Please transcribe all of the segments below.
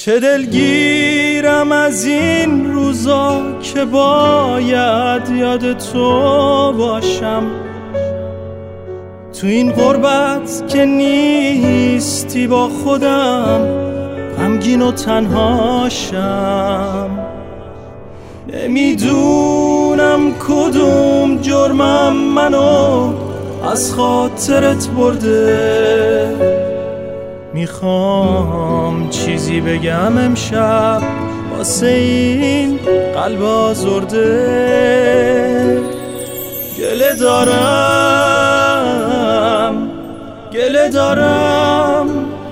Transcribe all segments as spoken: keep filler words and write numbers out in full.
چه دلگیرم از این روزا که باید یاد تو باشم، تو این غربت که نیستی با خودم غمگین و تنهاشم. نمیدونم کدوم جرمم منو از خاطرت برده، میخوام چیزی بگم امشب واسه این قلب آزرده. گله دارم گله دارم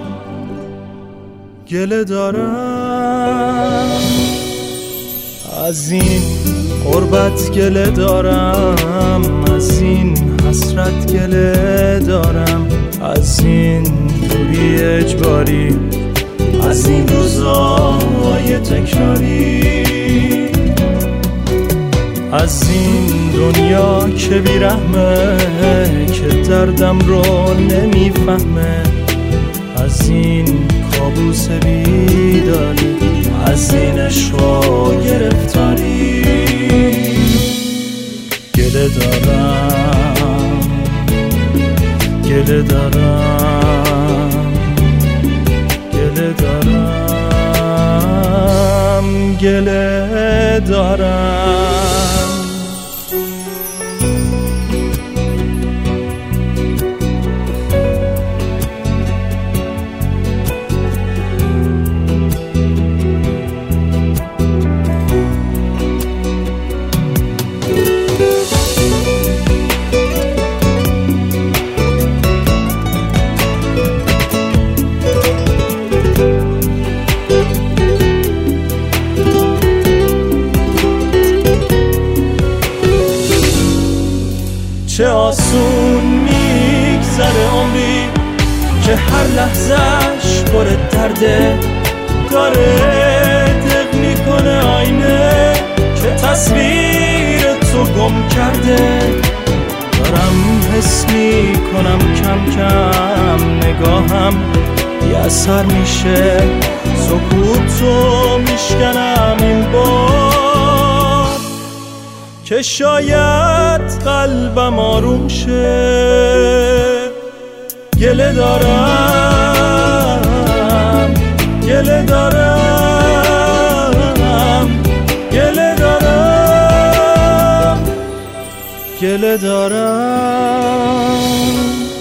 گله دارم از این غربت، گله دارم از این حسرت، گله دارم از این دوری اجباری، از این روزای تکراری، از این دنیا که بیرحمه که دردم رو نمیفهمه، از این کابوس بیداری، از این عشق و گرفتاری. گله دارم گله دارم گله دارم گله دارم. چه آسون میگذره عمری که هر لحظهش پر درده، داره دق میکنه آینه که تصویر تو گم کرده. دارم حس میکنم کم کم نگاهم یه اثر میشه، سکوتو میشکنم این بار که شاید قلبم آروم شه. گله دارم گله دارم گله دارم گله دارم